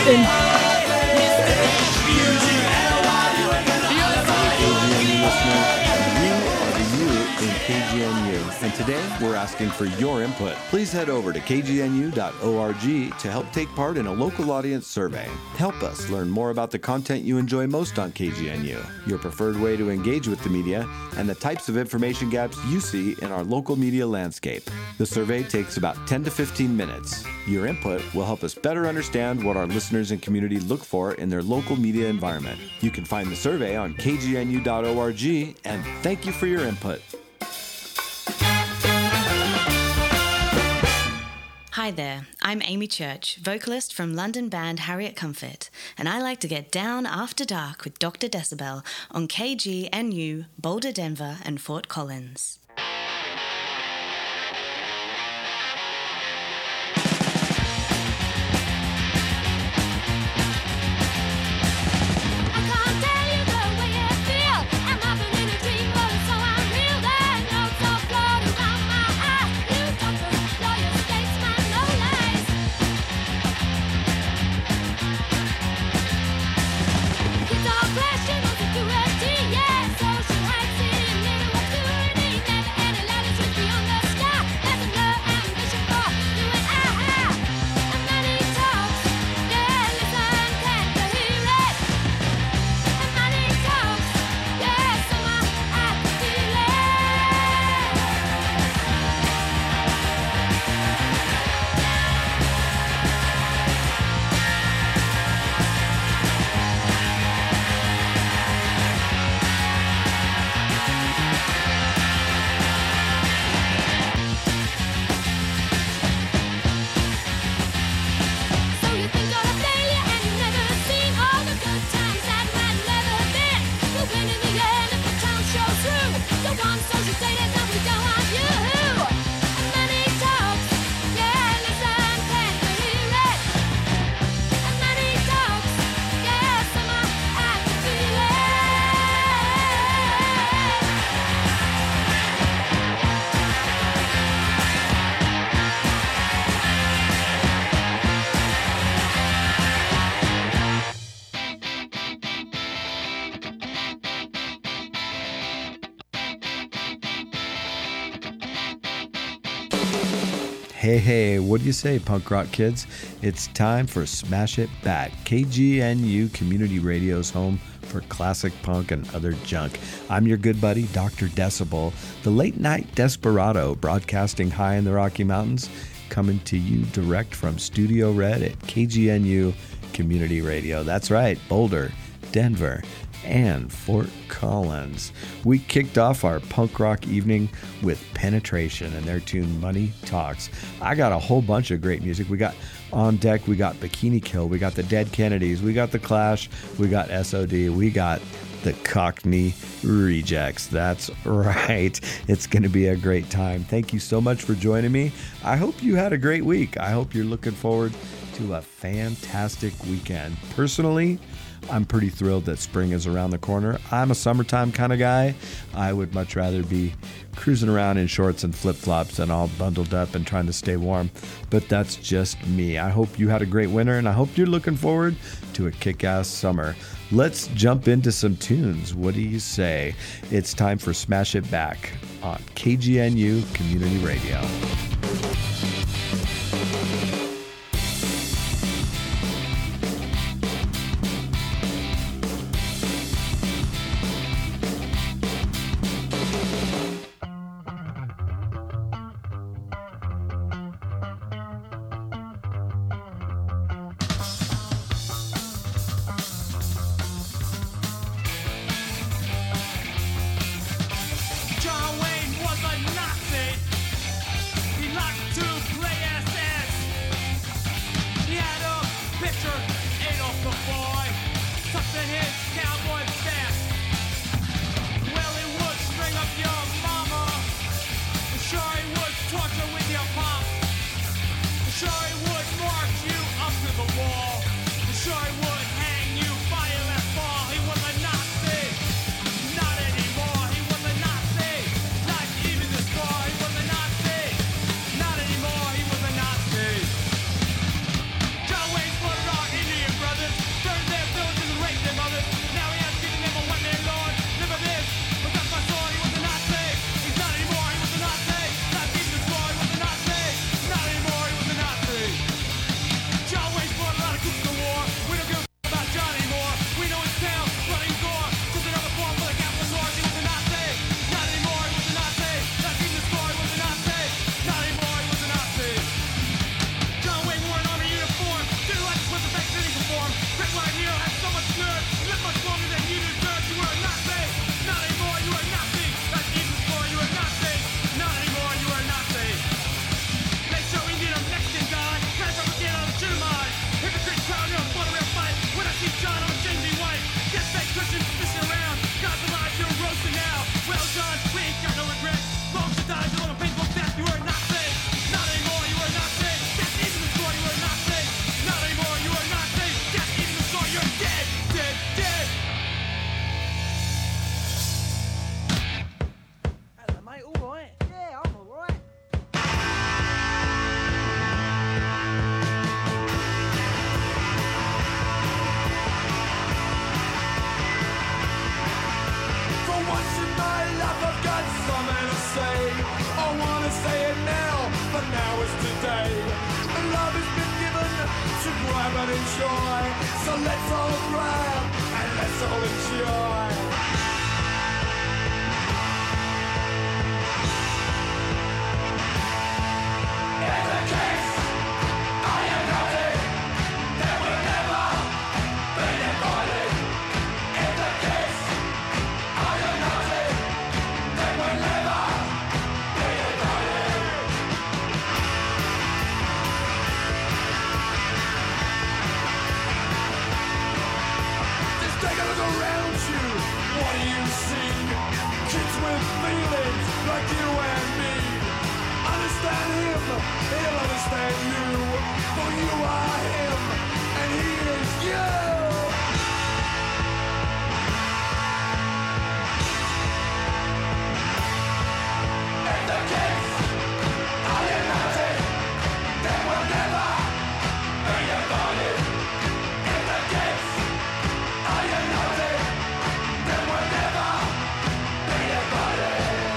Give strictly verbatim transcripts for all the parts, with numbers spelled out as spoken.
And today, we're asking for your input. Please head over to k g n u dot org to help take part in a local audience survey. Help us learn more about the content you enjoy most on K G N U, your preferred way to engage with the media, and the types of information gaps you see in our local media landscape. The survey takes about ten to fifteen minutes. Your input will help us better understand what our listeners and community look for in their local media environment. You can find the survey on k g n u dot org, and thank you for your input. Hi there, I'm Amy Church, vocalist from London band Harriet Comfort, and I like to get down after dark with Doctor Decibel on K G N U, Boulder, Denver, and Fort Collins. Hey, hey, what do you say, punk rock kids? It's time for Smash It Back, K G N U Community Radio's home for classic punk and other junk. I'm your good buddy, Doctor Decibel, the late night desperado, broadcasting high in the Rocky Mountains, coming to you direct from Studio Red at K G N U Community Radio. That's right, Boulder, Denver, and Fort Collins. We kicked off our punk rock evening with Penetration and their tune Money Talks. I got a whole bunch of great music. We got on deck, we got Bikini Kill, we got the Dead Kennedys, we got the Clash, we got S O D, we got the Cockney Rejects. That's right. It's going to be a great time. Thank you so much for joining me. I hope you had a great week. I hope you're looking forward to a fantastic weekend. Personally, I'm pretty thrilled that spring is around the corner. I'm a summertime kind of guy. I would much rather be cruising around in shorts and flip-flops and all bundled up and trying to stay warm. But that's just me. I hope you had a great winter, and I hope you're looking forward to a kick-ass summer. Let's jump into some tunes. What do you say? It's time for Smash It Back on K G N U Community Radio. John Wayne was a Nazi. He liked grab and enjoy. So let's all grab and let's all enjoy. In the case I am nothing, there will never be a body. In the case I am nothing, there will never be a body. Just take a look around you, what do you see? Kids with feelings like you and me. Understand him, he'll understand you. For you are him, and he is you. In the case I am nothing, there will never be a body. In the case I am nothing, there will never be a body.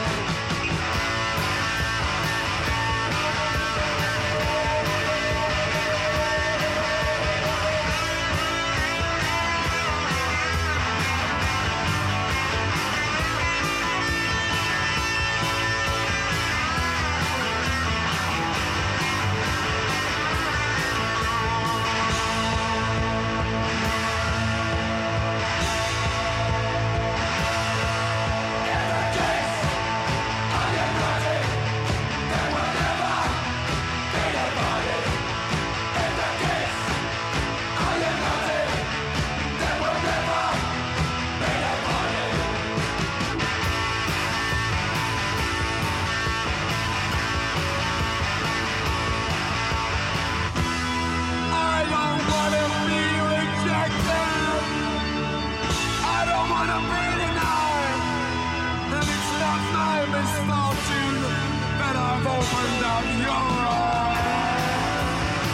I don't wanna be rejected. I don't wanna be denied. And it's not my misfortune that I've opened up your eyes.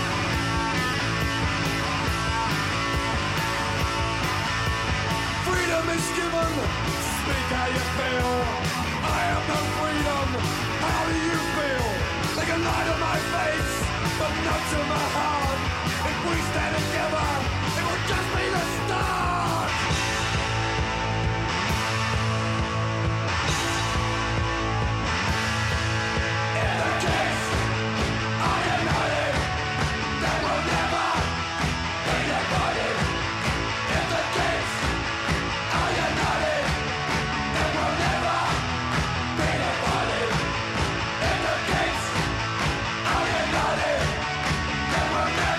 Freedom is given. Speak how you feel. I have no freedom. How do you feel? They can lie to my face, but not to my heart. If we stand together, it will just be the start. In the case I am nothing, there will never be a body. In the case I am nothing, there will never be a body. In the case I am nothing, there will never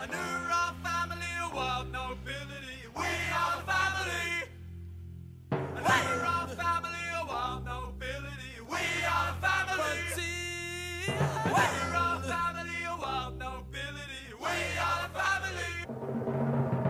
A new raw family, a wild nobility. We are the family. A new raw family, a wild nobility. We are the family. A new raw family, a wild nobility. We are the family.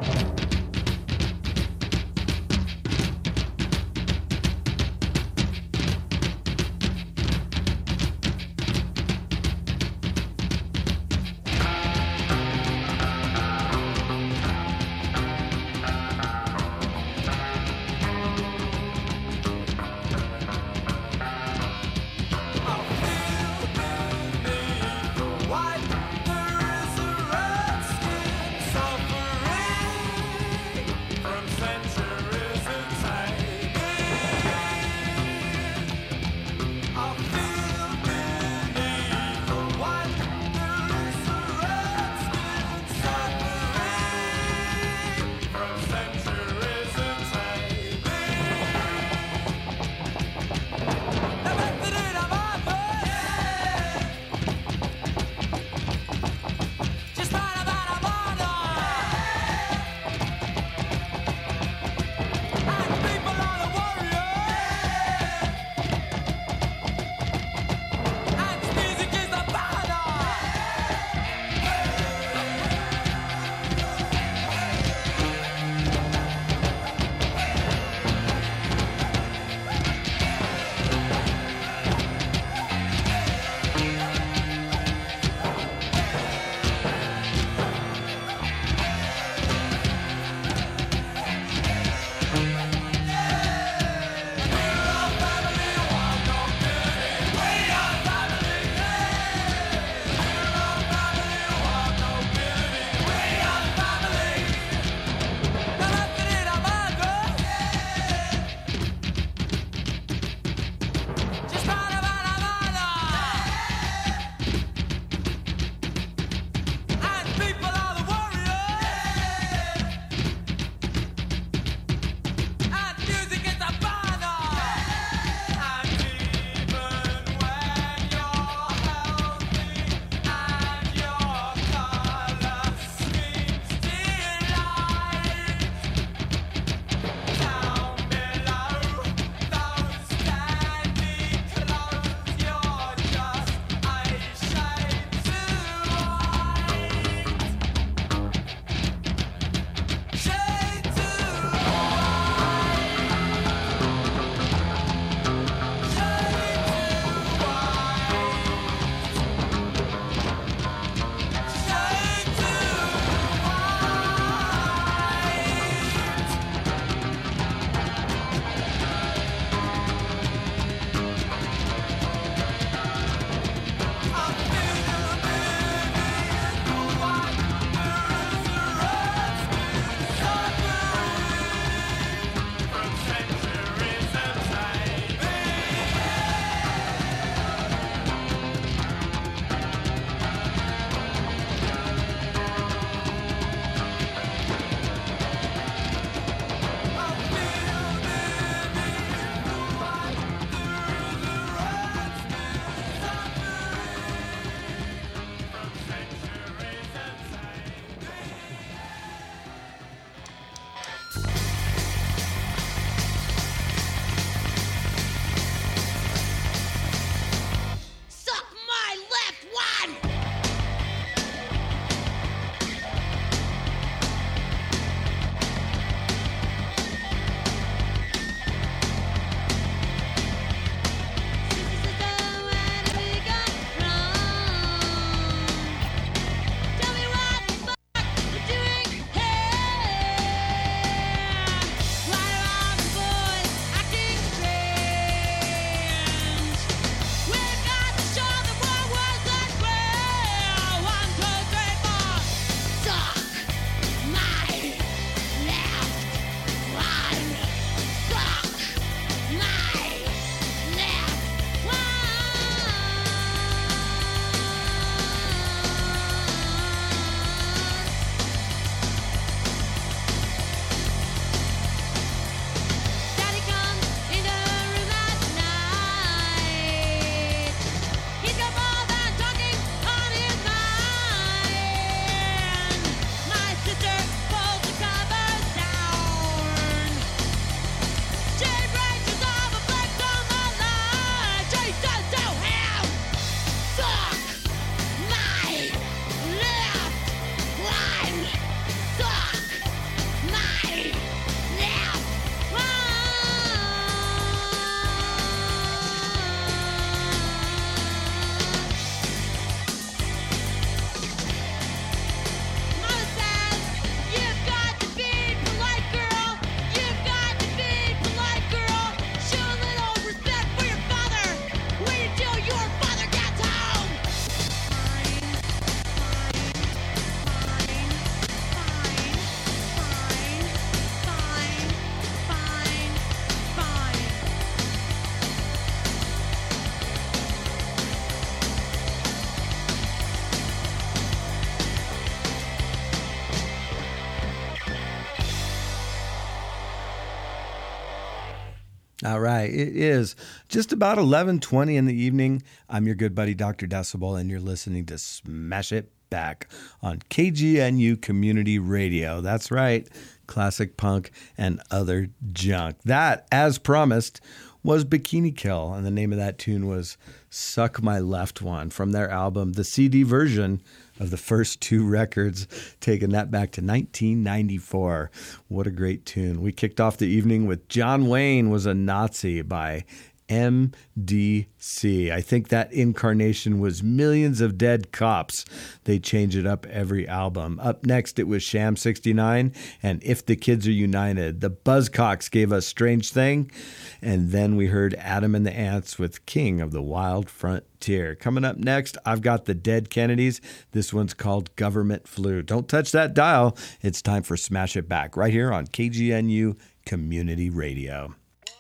All right. It is just about eleven twenty in the evening. I'm your good buddy, Doctor Decibel, and you're listening to Smash It Back on K G N U Community Radio. That's right. Classic punk and other junk. That, as promised, was Bikini Kill, and the name of that tune was Suck My Left One from their album, the C D version of the first two records, taking that back to nineteen ninety-four. What a great tune. We kicked off the evening with John Wayne Was a Nazi by M D C. I think that incarnation was Millions of Dead Cops. They change it up every album. Up next, it was Sham sixty-nine and If the Kids Are United. The Buzzcocks gave us Strange Thing. And then we heard Adam and the Ants with King of the Wild Frontier. Coming up next, I've got the Dead Kennedys. This one's called Government Flu. Don't touch that dial. It's time for Smash It Back right here on K G N U Community Radio.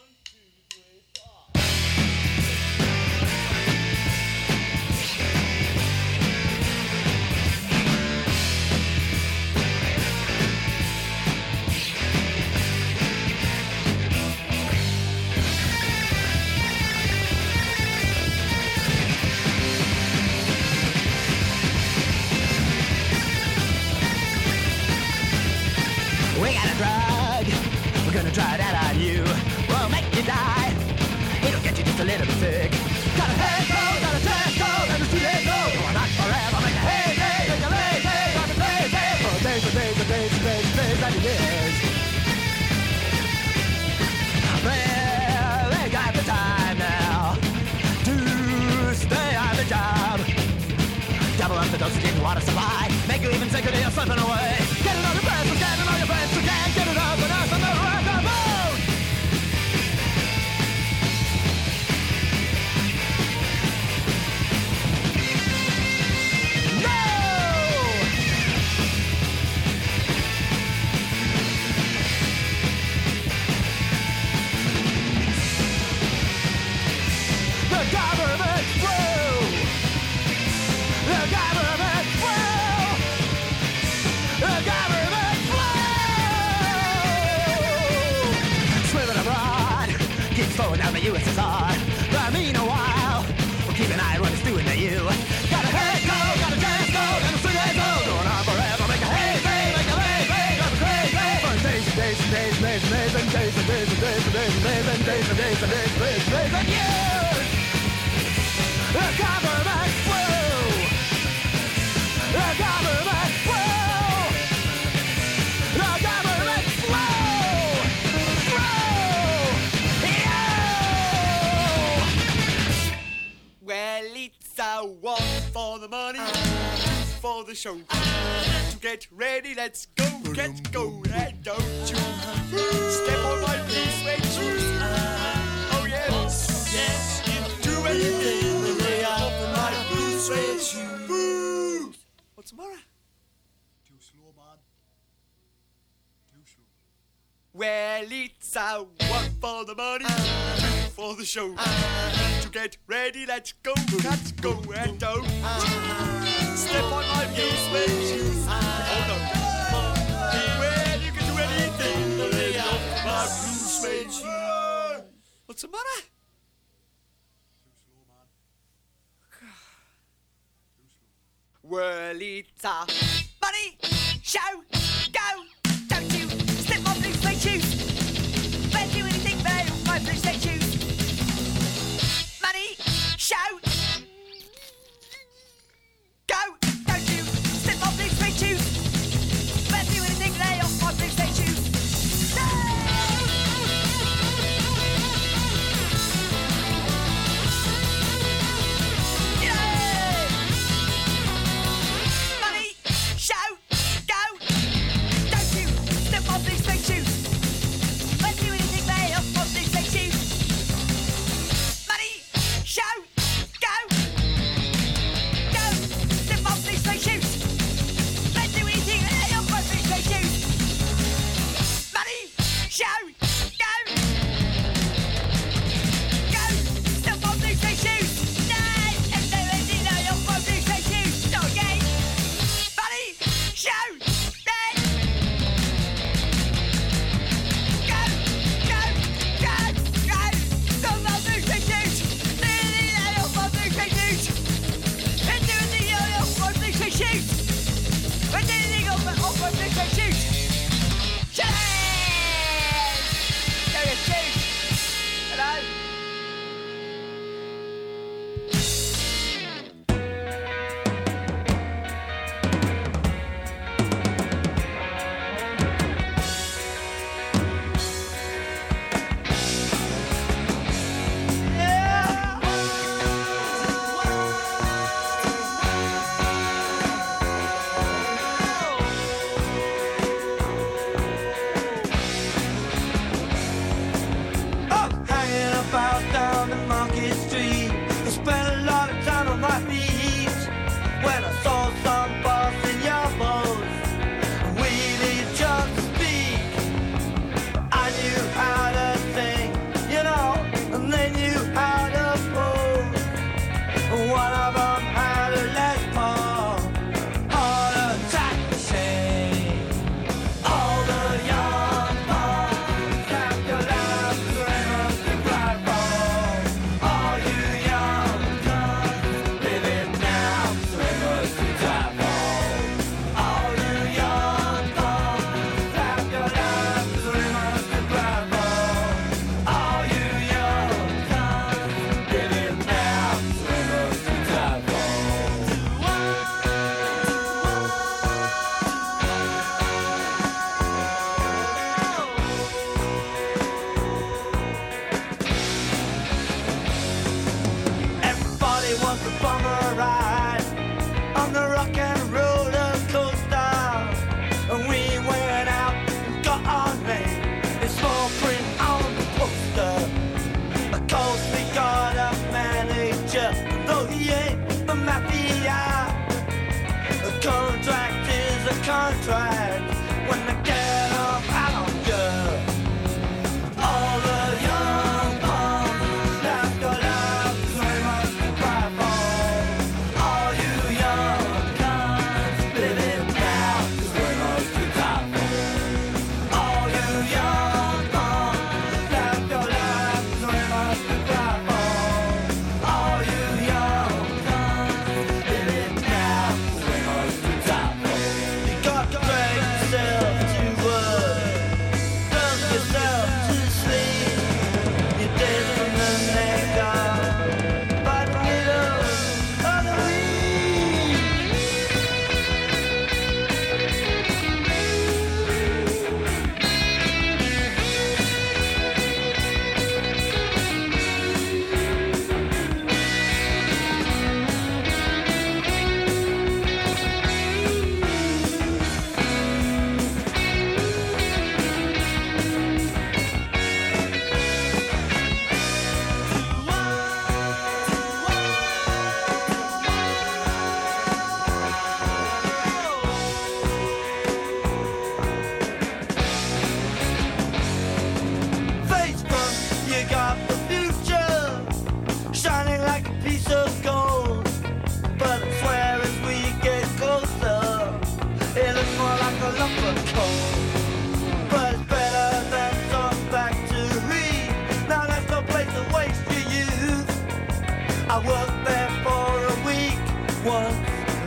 Try that on you, will make you die. It'll get you just a little bit sick. Got a head cold, got a chest cold, and a two days old. Going on forever, make a hey, hey, make a lay, hey, got a day, hey, for days and days and days and days and days and years. Well, they got the time now to stay on the job. Double up the dosage in water supply, make you even sicker than you're slipping away. Get it on your breath, so get it on your breath, so can't get it up and up and the rock. Slowing down the U S S R. But meanwhile, we'll keep an eye on what it's doing to you. Got a head cold, got a chest cold, and a three days old. Going on forever, make a hey, hey, make a lay, hey, got a crazy, hey. For days and days and days and days and days and days and days and days and days and days and days and days and days and days and days and years. The government flu. The government flu. The government flu. Well, it's a one for the money, two for the show. To get ready, let's go, let's go, and don't you step on my blue suede shoes. Oh yes, yes, you do anything to lay off my blue suede shoes. What's the matter? Too slow, man. Too slow. Well, it's a one for the money, two for the show. To get ready, let's go, let's go, and don't step on my blue suede shoes. Oh no. Well, you can do anything to lay off my blue suede shoes. What's the matter? Too slow, man. Too slow. Well, it's a Money, show, go. Don't you slip my blue suede shoes. Where do anything there with my blue suede shoes? Money, show, go. Don't you slip my blue suede shoes. Where do anything there with my blue suede shoes? No! Yeah! Money, show, go. Don't you slip my blue suede shoes. Where do anything there with my blue suede shoes? Money, show,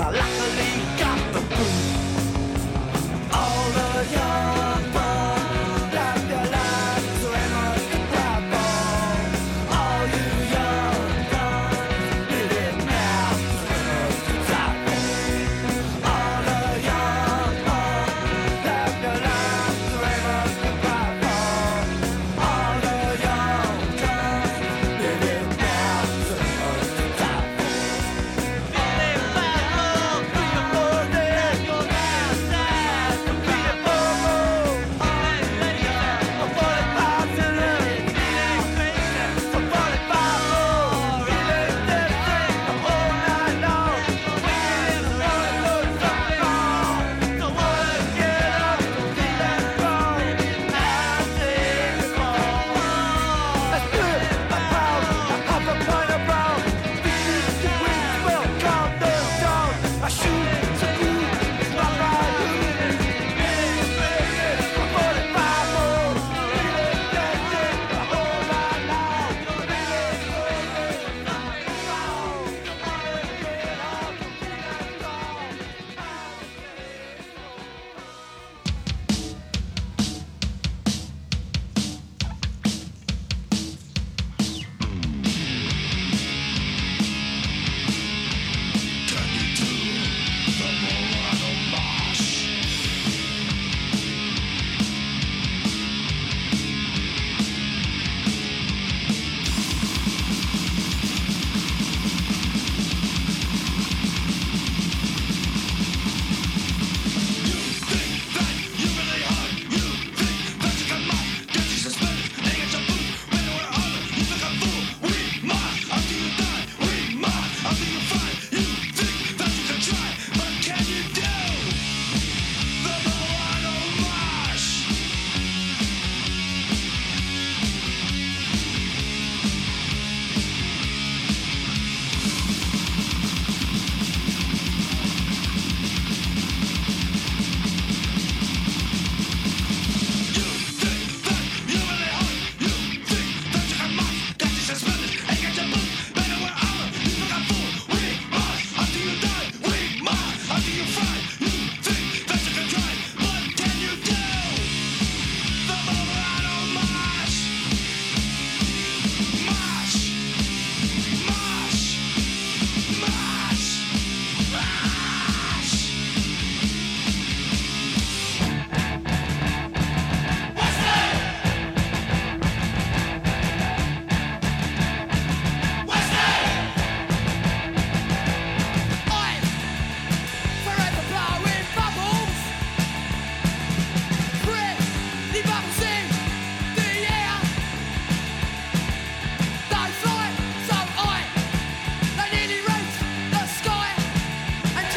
I luckily got the boot. All the young ones, live your lives so everyone can grab on. All you young guns, live it now so everyone can tap on. All the young ones, live your lives so everyone can grab on. All the young guns, live it now so everyone can tap on. Don't fly so high, they nearly reach the sky. And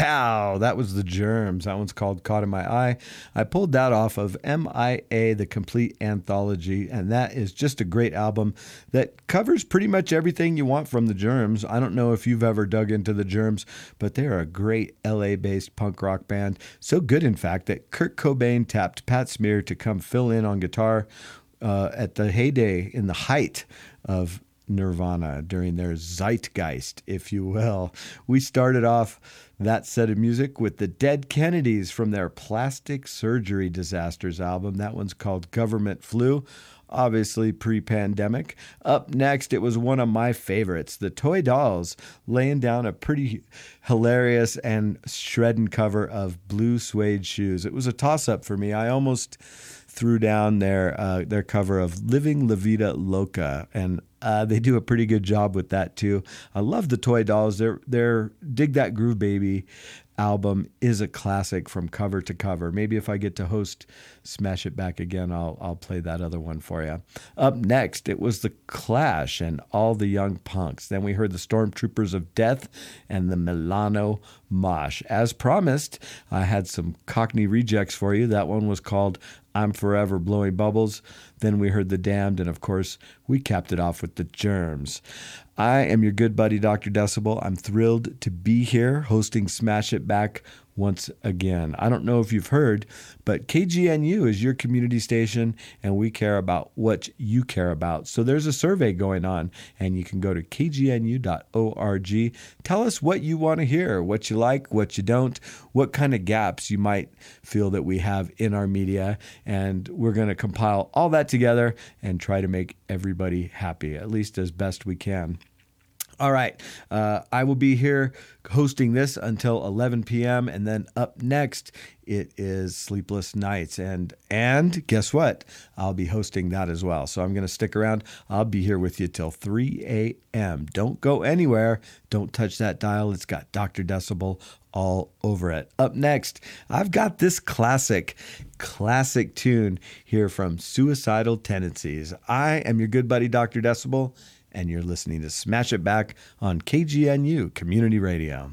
Pow! That was the Germs. That one's called Caught in My Eye. I pulled that off of M I A, The Complete Anthology, and that is just a great album that covers pretty much everything you want from the Germs. I don't know if you've ever dug into the Germs, but they're a great L A-based punk rock band. So good, in fact, that Kurt Cobain tapped Pat Smear to come fill in on guitar uh, at the heyday, in the height of Nirvana, during their zeitgeist, if you will. We started off that set of music with the Dead Kennedys from their Plastic Surgery Disasters album. That one's called Government Flu, obviously pre-pandemic. Up next, it was one of my favorites, the Toy Dolls, laying down a pretty hilarious and shredding cover of Blue Suede Shoes. It was a toss-up for me. I almost threw down their uh, their cover of Living La Vida Loca, and uh, they do a pretty good job with that too. I love the Toy Dolls. Their their Dig That Groove Baby album is a classic from cover to cover. Maybe if I get to host Smash It Back again, I'll I'll play that other one for you. Up next, it was the Clash and All the Young Punks. Then we heard the Stormtroopers of Death and the Milano Mosh. As promised, I had some Cockney rejects for you. That one was called I'm Forever Blowing Bubbles. Then we heard The Damned, and of course, we capped it off with the Germs. I am your good buddy, Doctor Decibel. I'm thrilled to be here hosting Smash It Back once again. I don't know if you've heard, but K G N U is your community station, and we care about what you care about. So there's a survey going on, and you can go to k g n u dot org. Tell us what you want to hear, what you like, what you don't, what kind of gaps you might feel that we have in our media, and we're going to compile all that together and try to make everybody happy, at least as best we can. All right, uh, I will be here hosting this until eleven p.m. and then up next it is Sleepless Nights, and and guess what? I'll be hosting that as well. So I'm going to stick around. I'll be here with you till three a.m. Don't go anywhere. Don't touch that dial. It's got Doctor Decibel all over it. Up next, I've got this classic, classic tune here from Suicidal Tendencies. I am your good buddy, Doctor Decibel, and you're listening to Smash It Back on K G N U Community Radio.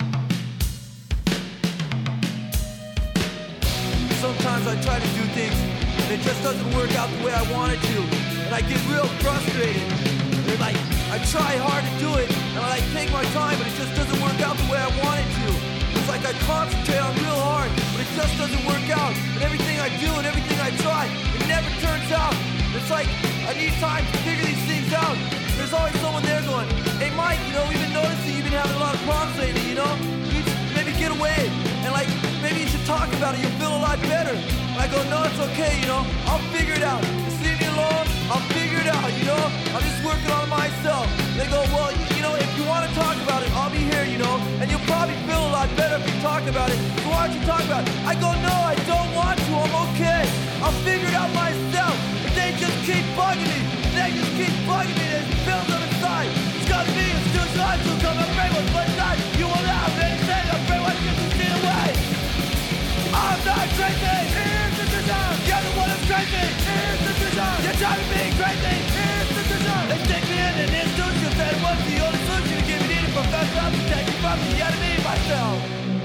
Sometimes I try to do things and it just doesn't work out the way I want it to, and I get real frustrated. And like, I try hard to do it, and I like take my time, but it just doesn't work out the way I want it to. It's like I concentrate on real hard, but it just doesn't work out. And everything I do and everything I try, it never turns out. It's like I need time to figure these things out. There's always someone there going, hey Mike, you know, we've been noticing you've been having a lot of problems lately, you know? You need to maybe get away, and like, maybe you should talk about it, you'll feel a lot better. And I go, no, it's okay, you know, I'll figure it out. Just leave me alone, I'll figure it out, you know? I'm just working on myself. They go, well, you know, if you want to talk about it, I'll be here, you know? And you'll probably feel a lot better if you talk about it. So why don't you talk about it? I go, no, I don't want to, I'm okay. I'll figure it out myself. But they just keep bugging me. They just keep bugging me. There's pills on the side. It's got me, it's too hard to come. I'm afraid what's my side. You will not have anything. I'm afraid what's just to see away. I'm not crazy. Here's the design. You're the one who's crazy. Here's the design. You're driving me crazy. Here's the design. They stick me in an institution. That was the only solution to give me the professor to take me from the enemy myself.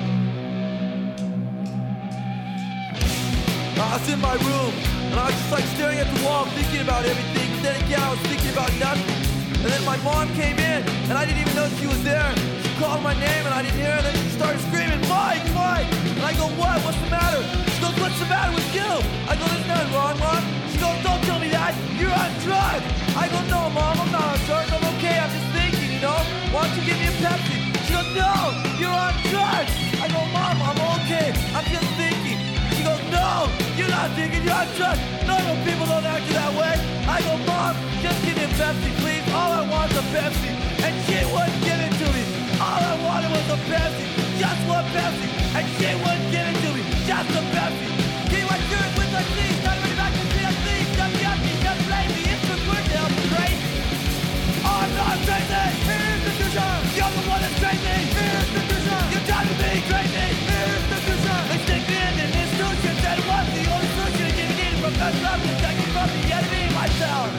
I was in my room, and I was just like staring at the wall, thinking about everything. But then again, I was thinking about nothing. And then my mom came in, and I didn't even know she was there. She called my name, and I didn't hear her. And then she started screaming, Mike, Mike! And I go, what? What's the matter? She goes, what's the matter with you? I go, there's nothing wrong, Mom. She goes, don't tell me that. You're on drugs. I go, no, Mom, I'm not on drugs. I'm okay. I'm just thinking, you know? Why don't you give me a Pepsi? She goes, no, you're on drugs. I go, Mom, I'm okay. I'm just thinking. She goes, no, you're not thinking, you're on drugs. Normal people don't act that way. I go, Mom, just give me a Pepsi, please. All I want is a Pepsi. And she wouldn't give it to me. All I wanted was a Pepsi. Just one Pepsi. And she wouldn't give it to me. Just a Pepsi. He went through it with the sleeves. Not really back to see the sleeves. Just the empty, just blame me. It's the word they'll be crazy. I'm not crazy. Here's the design. You're the one that's crazy. Here's the design. You're driving me crazy. Here's the design. They stick me in an institution. That was the only solution to give me the professor to take me from the enemy myself.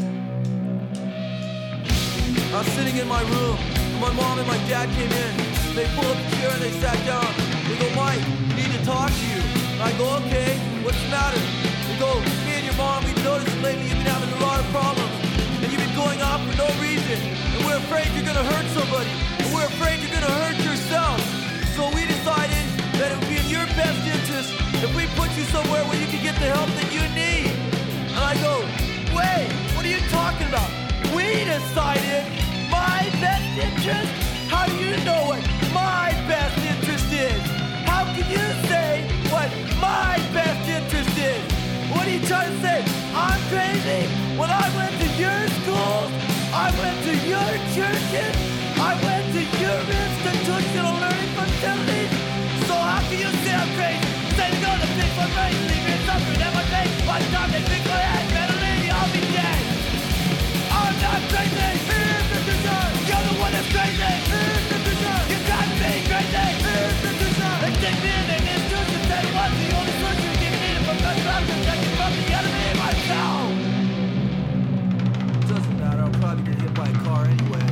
I was sitting in my room, and my mom and my dad came in. They pull up a chair and they sat down. They go, Mike, we need to talk to you. And I go, okay, what's the matter? They go, me and your mom, we've noticed lately you've been having a lot of problems. And you've been going off for no reason. And we're afraid you're gonna hurt somebody. And we're afraid you're gonna hurt yourself. So we decided that it would be in your best interest if we put you somewhere where you can get the help that you need. And I go, wait, what are you talking about? We decided my best interest? How do you know what my best interest is? How can you say what my best interest is? What are you trying to say? I'm crazy? When I went to your schools, I went to your churches, I went to your institutional learning facilities. So how can you say I'm crazy? Say to go to Bigfoot race, leave me suffering at my face. By the time they think I had better lady, I'll be dead. I'm not crazy. Here's the design. You're the one that's crazy. Here's the design. You got me crazy. Here's the design. They take me in and introduce and say what's the only solution you need it because I'm protected from the enemy myself. Doesn't matter. I'll probably get hit by a car anyway.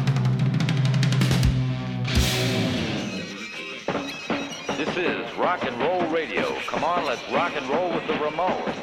This is Rock and Roll Radio. Come on, let's rock and roll with the Ramones.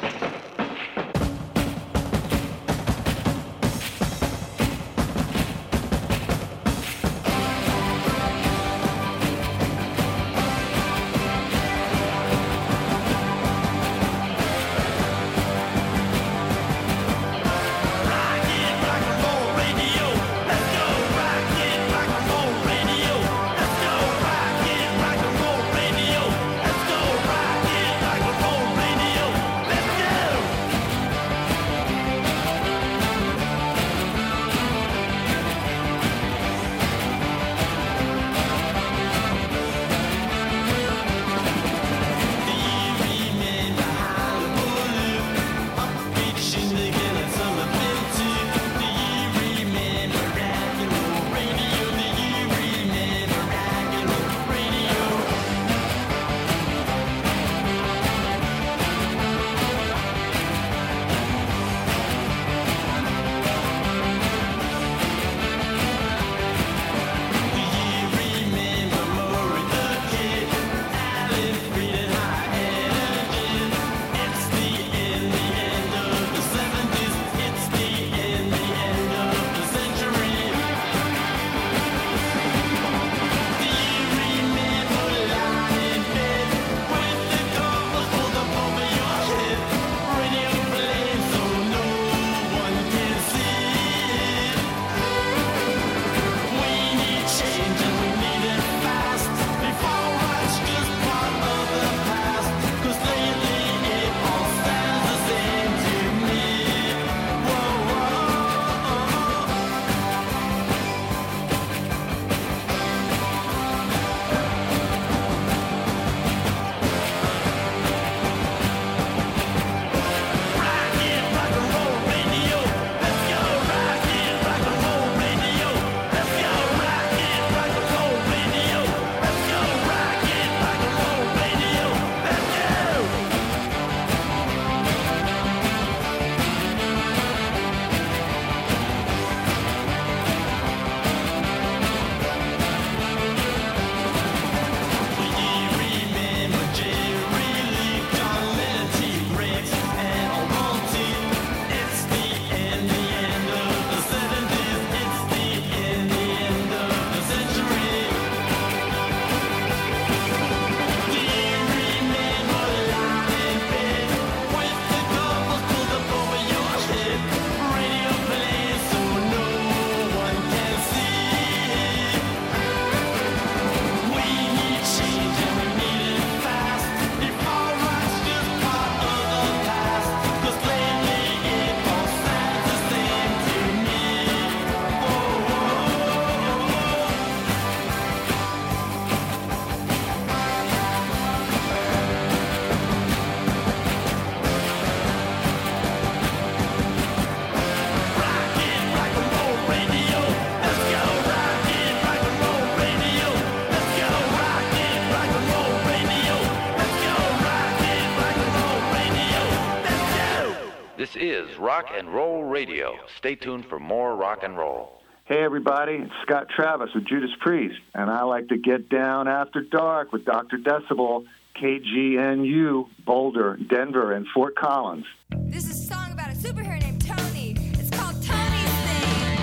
This is Rock and Roll Radio. Stay tuned for more rock and roll. Hey, everybody, it's Scott Travis with Judas Priest, and I like to get down after dark with Doctor Decibel, K G N U, Boulder, Denver, and Fort Collins. This is a song about a superhero named Tony. It's called Tony's Thing.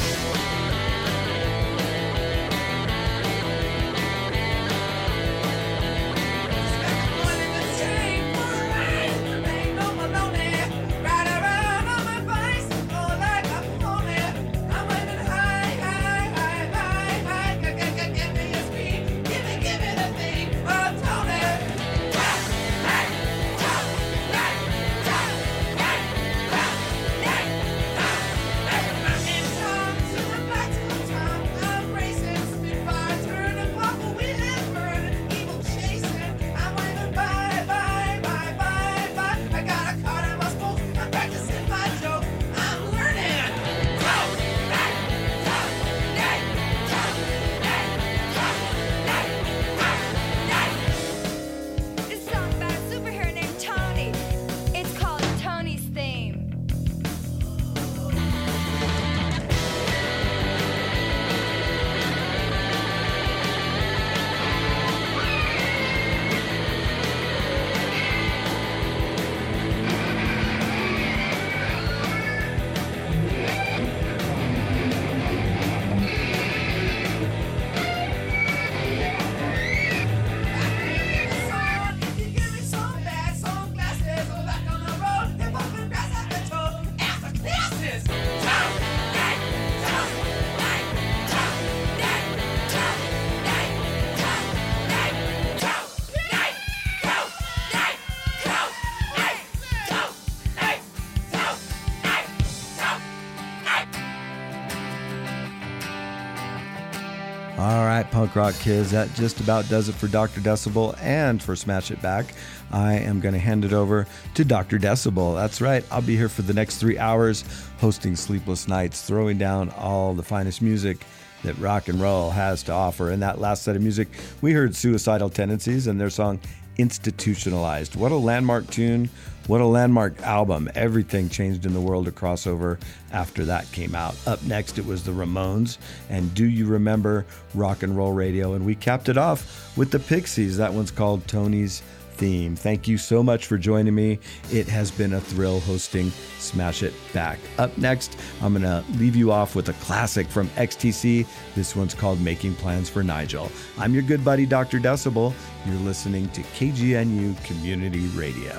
All right, punk rock kids, that just about does it for Doctor Decibel and for Smash It Back. I am going to hand it over to Doctor Decibel. That's right, I'll be here for the next three hours hosting Sleepless Nights, throwing down all the finest music that rock and roll has to offer. In that last set of music, we heard Suicidal Tendencies and their song Institutionalized. What a landmark tune. What a landmark album. Everything changed in the world of crossover after that came out. Up next, it was the Ramones and Do You Remember Rock and Roll Radio? And we capped it off with the Pixies. That one's called Tony's Theme. Thank you so much for joining me. It has been a thrill hosting Smash It Back. Up next, I'm going to leave you off with a classic from X T C. This one's called Making Plans for Nigel. I'm your good buddy, Doctor Decibel. You're listening to K G N U Community Radio.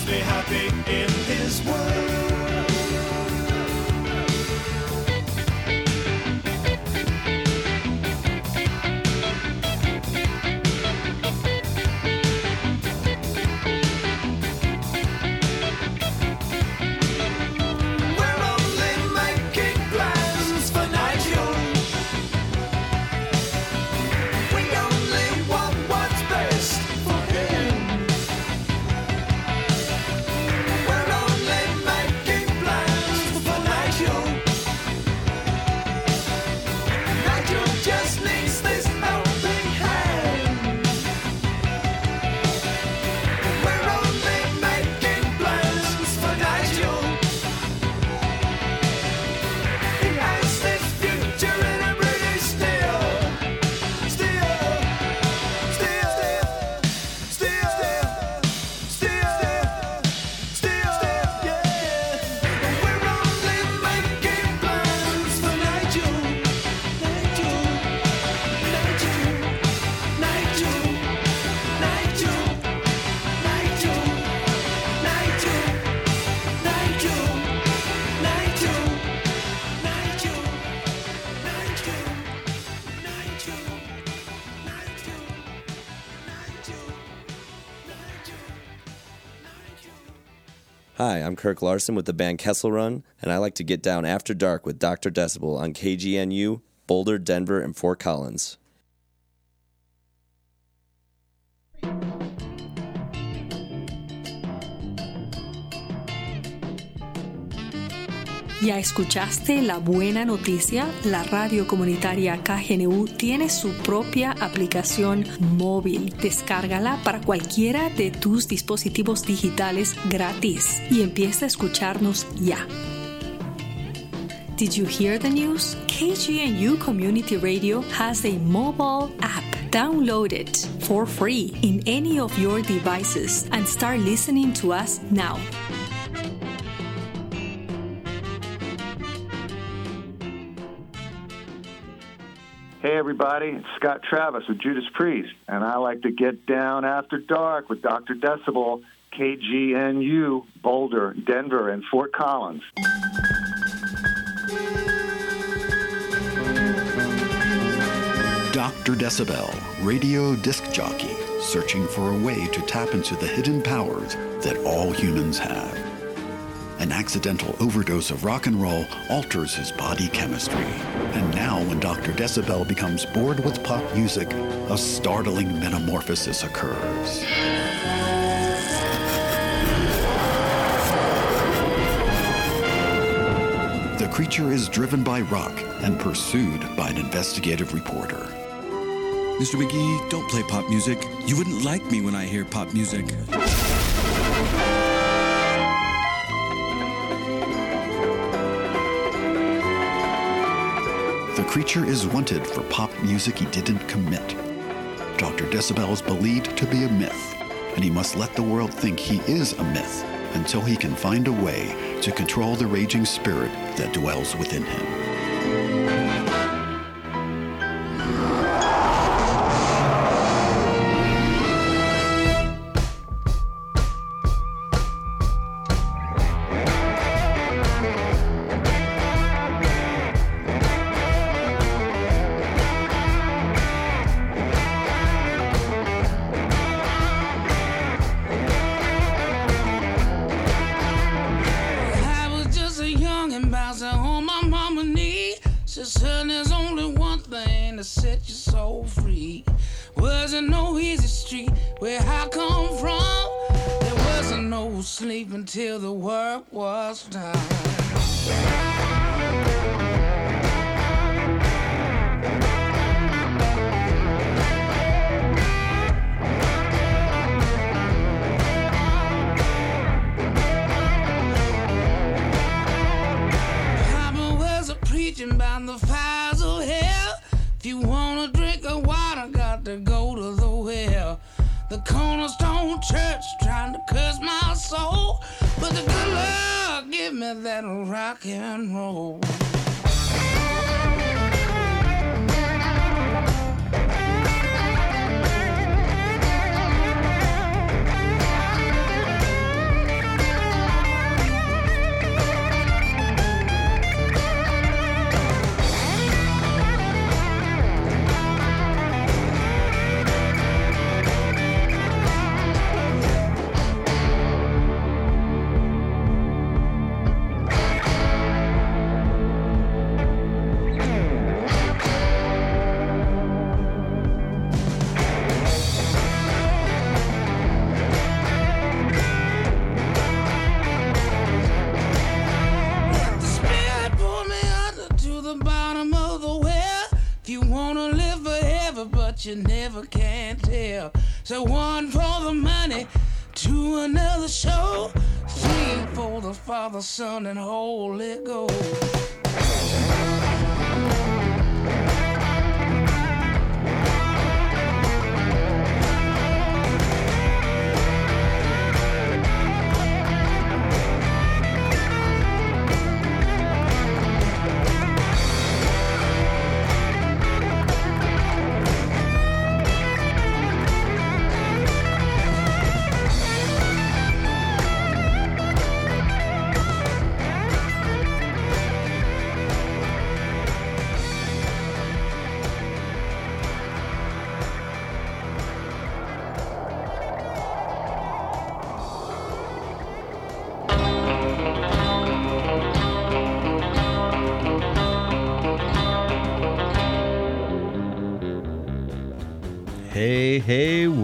makes me happy in his world. Hi, I'm Kirk Larson with the band Kessel Run, and I like to get down after dark with Doctor Decibel on K G N U, Boulder, Denver, and Fort Collins. ¿Ya escuchaste la buena noticia? La radio comunitaria K G N U tiene su propia aplicación móvil. Descárgala para cualquiera de tus dispositivos digitales gratis y empieza a escucharnos ya. Did you hear the news? K G N U Community Radio has a mobile app. Download it for free in any of your devices and start listening to us now. Hey everybody, it's Scott Travis with Judas Priest, and I like to get down after dark with Doctor Decibel, K G N U, Boulder, Denver, and Fort Collins. Doctor Decibel, radio disc jockey, searching for a way to tap into the hidden powers that all humans have. An accidental overdose of rock and roll alters his body chemistry. And now when Doctor Decibel becomes bored with pop music, a startling metamorphosis occurs. The creature is driven by rock and pursued by an investigative reporter. Mister McGee, don't play pop music. You wouldn't like me when I hear pop music. The creature is wanted for pop music he didn't commit. Doctor Decibel is believed to be a myth, and he must let the world think he is a myth until he can find a way to control the raging spirit that dwells within him. Until the work was done. Papa was a preaching about the fires of hell. If you wanna drink of water, got to go to the well. The Cornerstone Church trying to curse my soul, but the good Lord give me that rock and roll. you never can tell. So one for the money, two another show, three for the Father, Son, and Holy Ghost. Hey, hey,